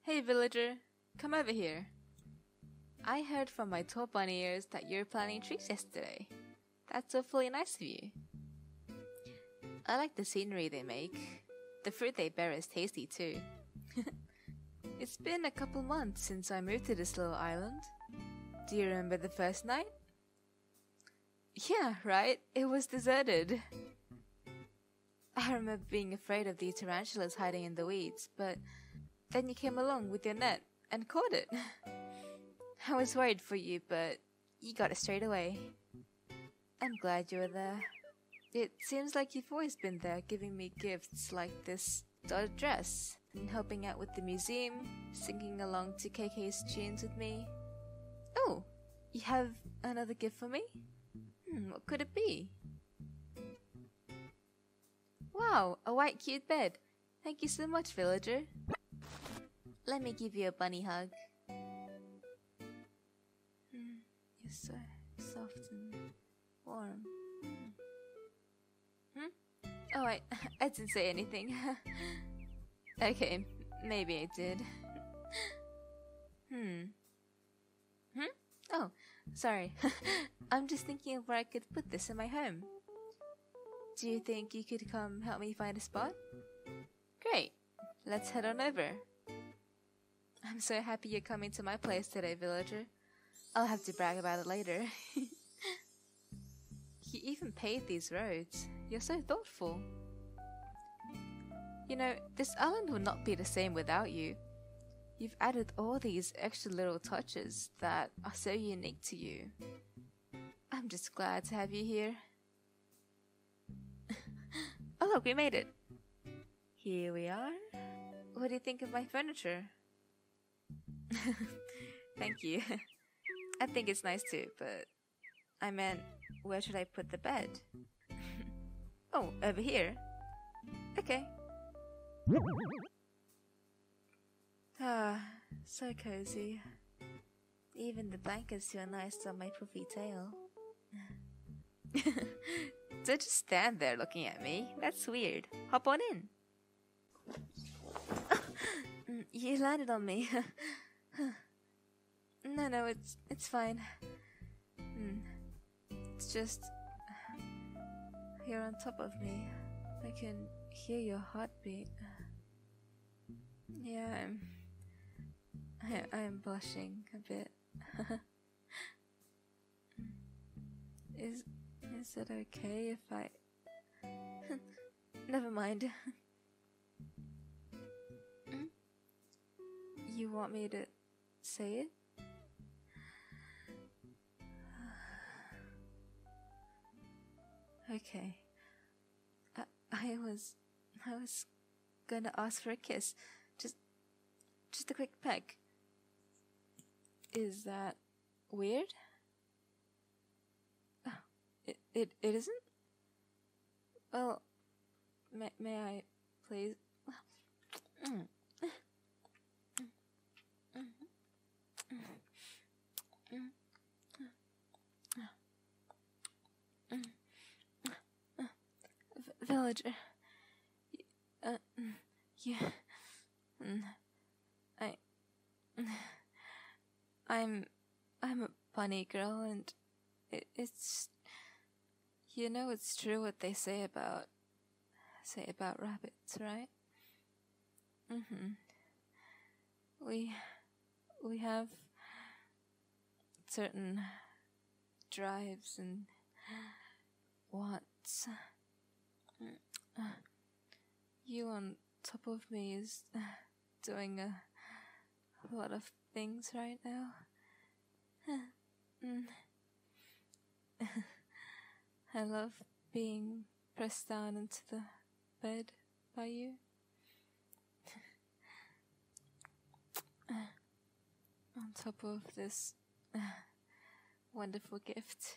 Hey villager, come over here. I heard from my tall bunny ears that you were planting trees yesterday. That's awfully nice of you. I like the scenery they make. The fruit they bear is tasty too. It's been a couple months since I moved to this little island. Do you remember the first night? Yeah, right? It was deserted. I remember being afraid of the tarantulas hiding in the weeds, but then you came along with your net and caught it. I was worried for you, but you got it straight away. I'm glad you were there. It seems like you've always been there, giving me gifts like this dotted dress, and helping out with the museum, singing along to KK's tunes with me. Oh, you have another gift for me? What could it be? Wow, a white cute bed. Thank you so much, villager. Let me give you a bunny hug. You're so soft and warm. Oh, I didn't say anything. Okay, maybe I did. Oh, sorry. I'm just thinking of where I could put this in my home. Do you think you could come help me find a spot? Great. Let's head on over. I'm so happy you're coming to my place today, villager. I'll have to brag about it later. You even paved these roads. You're so thoughtful. You know, this island would not be the same without you. You've added all these extra little touches that are so unique to you. I'm just glad to have you here. Oh look, we made it. Here we are. What do you think of my furniture? Thank you. I think it's nice too, but I meant, where should I put the bed? Oh, over here? Okay. Ah, so cozy. Even the blankets feel nice on my puffy tail. Don't just stand there looking at me. That's weird. Hop on in. You landed on me. No, it's fine. It's just you're on top of me. I can hear your heartbeat. Yeah, I'm blushing a bit. Is it okay if I... Never mind. You want me to say it? Okay. I was gonna ask for a kiss. Just a quick peck. Is that weird? Oh, it isn't? Well, may I please? Villager, I'm a bunny girl, and it's you know it's true what they say about rabbits, right? We have certain drives and wants. You on top of me is doing a lot of things right now. I love being pressed down into the bed by you. On top of this wonderful gift.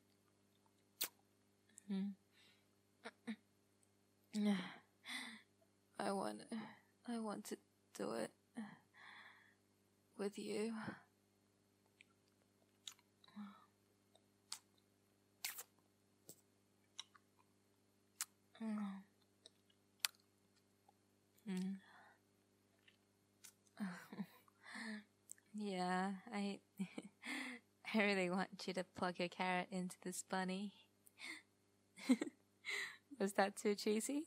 I want to do it with you. Yeah, I I really want you to plug your carrot into this bunny. Was that too cheesy?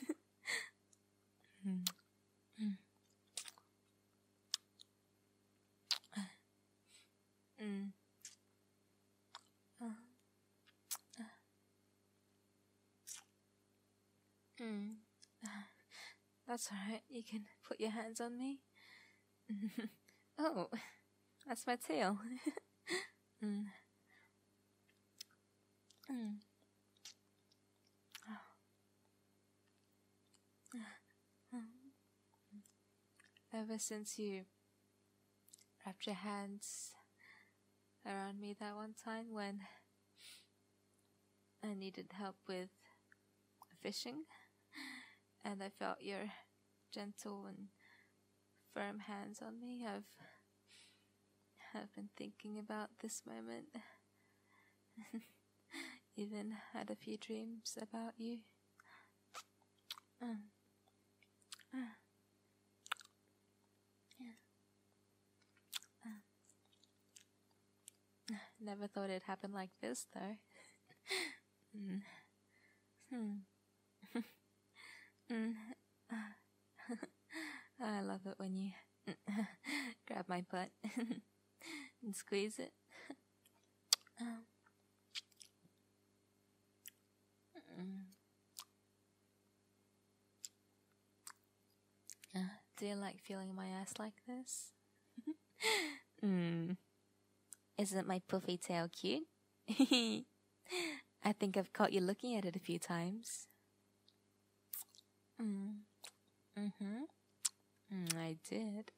Mm. Mm. Mm. Mm. That's alright, you can put your hands on me. Oh, that's my tail. Mm. Mm. Ever since you wrapped your hands around me that one time when I needed help with fishing, and I felt your gentle and firm hands on me, I've been thinking about this moment. Even had a few dreams about you. Never thought it'd happen like this, though. Mm. Hmm. Mm. I love it when you grab my butt and squeeze it. Do you like feeling my ass like this? Isn't my puffy tail cute? I think I've caught you looking at it a few times. I did.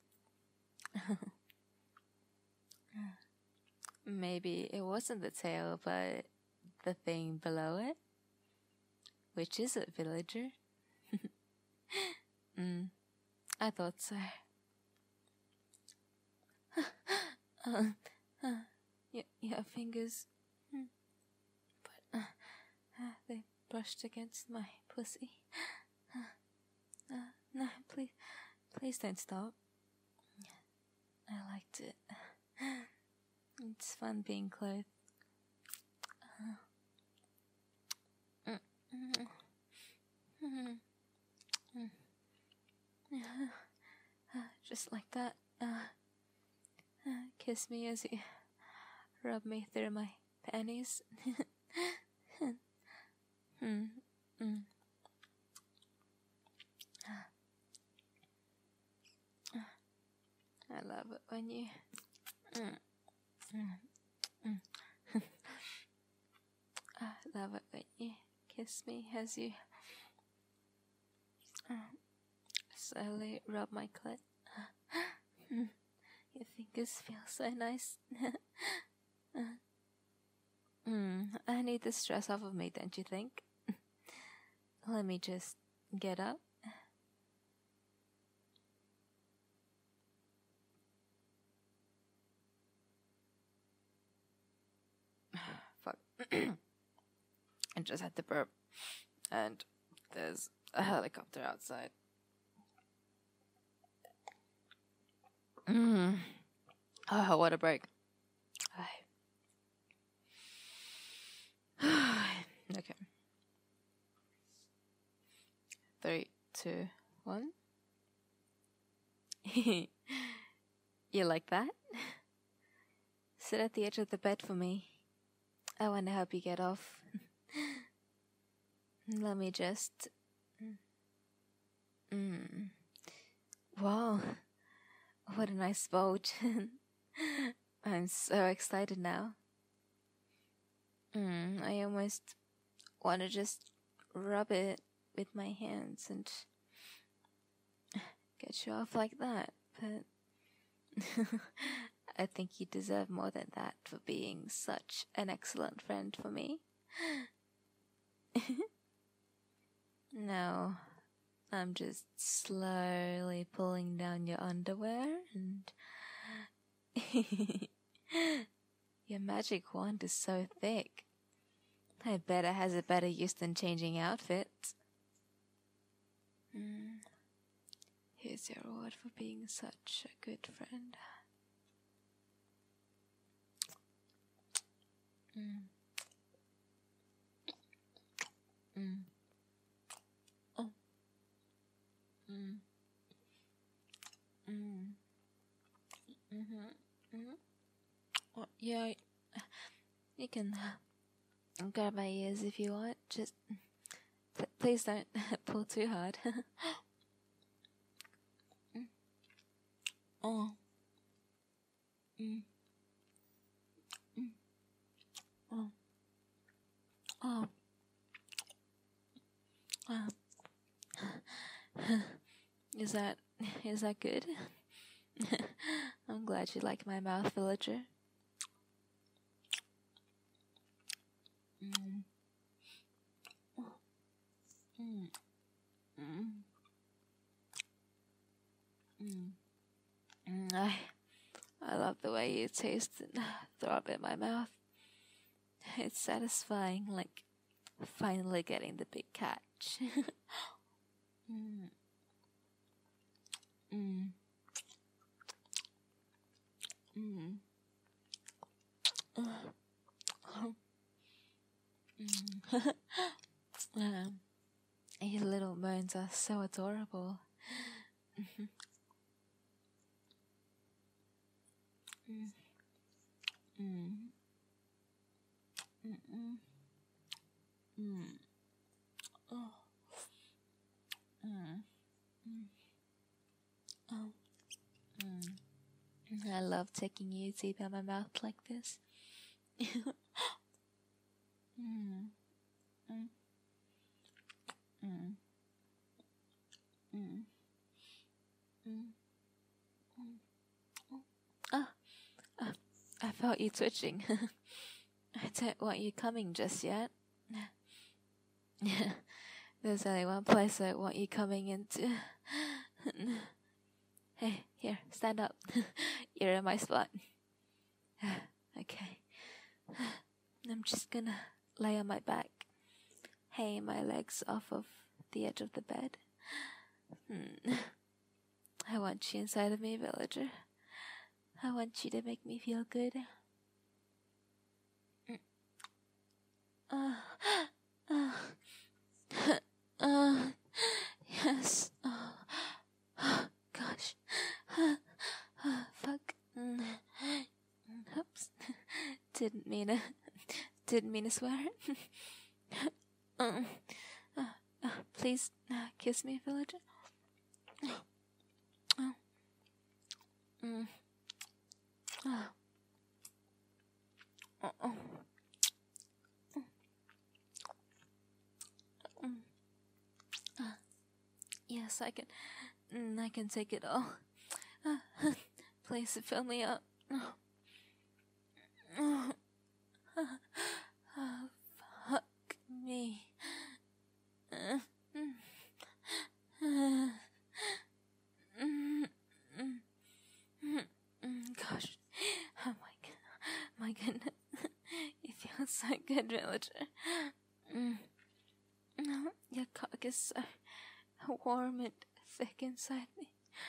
Maybe it wasn't the tail, but the thing below it. Which is it, villager? I thought so. Your fingers, but they brushed against my pussy. No, please don't stop. I liked it. It's fun being clothed. Just like that. Kiss me as you rub me through my panties. I love it when you I love it when you kiss me as you slowly rub my clit. Your fingers feel so nice. I need the stress off of me, don't you think? Let me just get up. Fuck. I just had to burp. And there's a helicopter outside. Oh, what a break. Okay. 3, 2, 1. You like that? Sit at the edge of the bed for me. I want to help you get off. Let me just... Wow. What a nice boat. I'm so excited now. I almost want to just rub it with my hands and get you off like that, but I think you deserve more than that for being such an excellent friend for me. Now, I'm just slowly pulling down your underwear and your magic wand is so thick. I bet it has a better use than changing outfits. Here's your reward for being such a good friend. Mm. Mm. Oh. Mm. Mm. Mm-hmm. Mm-hmm. Oh, yeah, you can grab my ears if you want. Just please don't pull too hard. Mm. Oh. Mm. Mm. Oh. Oh. Oh. Is that good? I'm glad you like my mouth, villager. Mm. Mm. Mm. Mm. Mm. I love the way you taste and throw up in my mouth. It's satisfying, like finally getting the big catch. Mm. Mm. Mm. Mm. Your little moans are so adorable. Mm. Mm. Mm. Mm. Mm. Oh. Mm. Mm. Oh. Mm. I love taking you deep in my mouth like this. Mm. Mm. Mm. Mm. Mm. Mm. Ah, I felt you twitching. I don't want you coming just yet. There's only one place I want you coming into. Hey, here, stand up. You're in my spot. Okay. I'm just gonna lay on my back, hang my legs off of the edge of the bed. I want you inside of me, villager. I want you to make me feel good. Yes. Gosh. Fuck. Oops. Didn't mean to swear. Please kiss me, villager. Yes, I can take it all. Please fill me up. Fuck me. Gosh. Oh my goodness. It feels so good, villager. Your cock is so warm and thick inside me.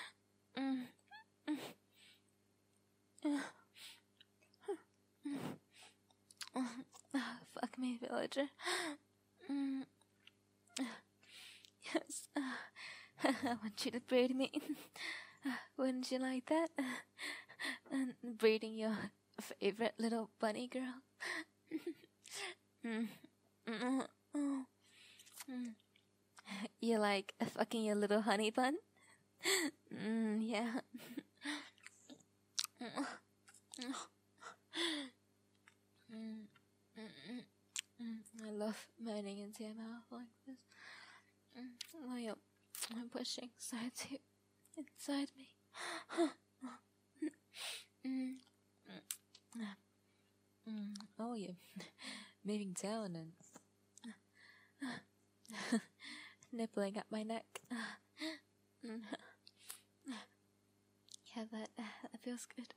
Fuck me, villager. Yes. I want you to breed me. Wouldn't you like that? And breeding your favorite little bunny girl. You like fucking your little honey bun? Yeah. I love moaning into your mouth like this. While you're pushing side to inside me. Oh, you're moving down and nibbling at my neck. Yeah, that feels good.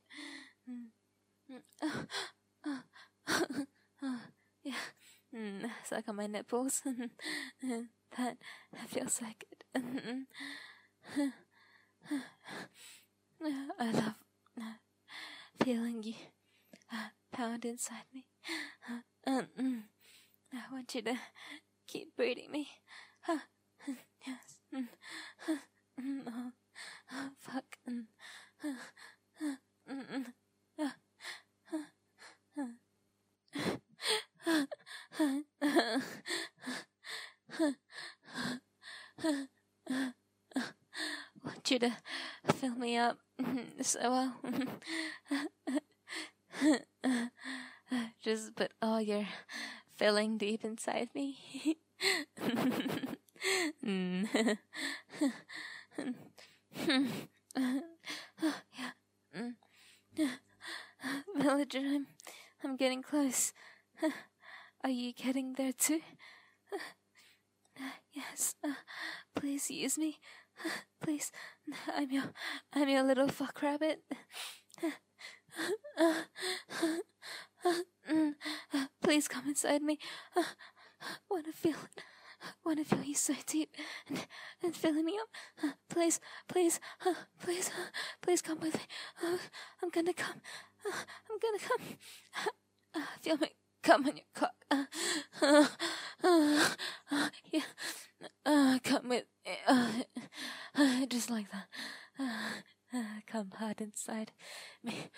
Yeah, suck on my nipples. That feels so good. I love feeling you pound inside me. I want you to keep breeding me. Yes. Oh, fuck. Want you to fill me up so well. Just put all your filling deep inside me. Villager, I'm getting close. Are you getting there too? Yes. Please use me. Please. I'm your little fuck rabbit. Please come inside me. Wanna feel you so deep and filling me up. Please come with me. I'm gonna come. Feel me come on your cock. Yeah. Come with just like that. Come hard inside me.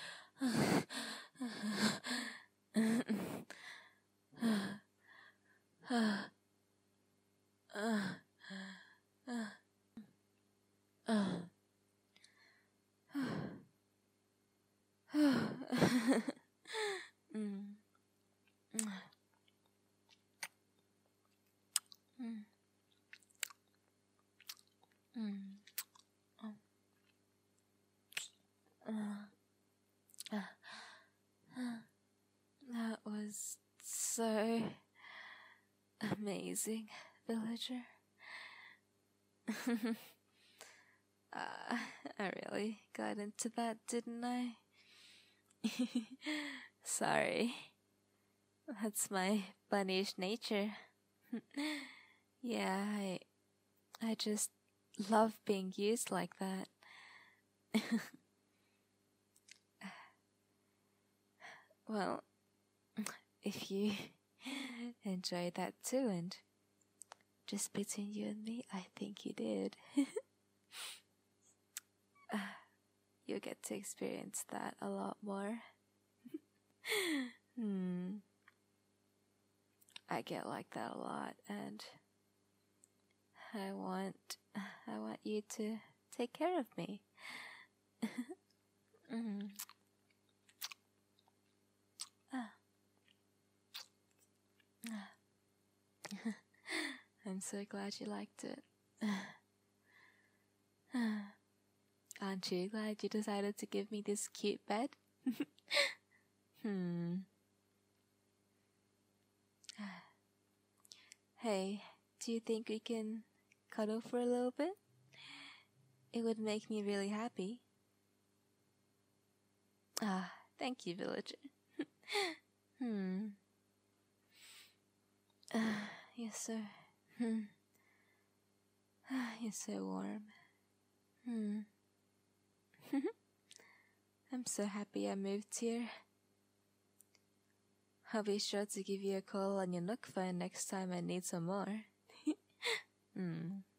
That was so amazing, Villager. I really got into that, didn't I? Sorry. That's my bunnish nature. Yeah, I just love being used like that. Well, if you enjoyed that too, and just between you and me, I think you did. You'll get to experience that a lot more. I get like that a lot, and I want you to take care of me. I'm so glad you liked it. Aren't you glad you decided to give me this cute bed? Hey, do you think we can cuddle for a little bit? It would make me really happy. Thank you, Villager. You're so... You're so warm. I'm so happy I moved here. I'll be sure to give you a call on your Nook phone next time I need some more.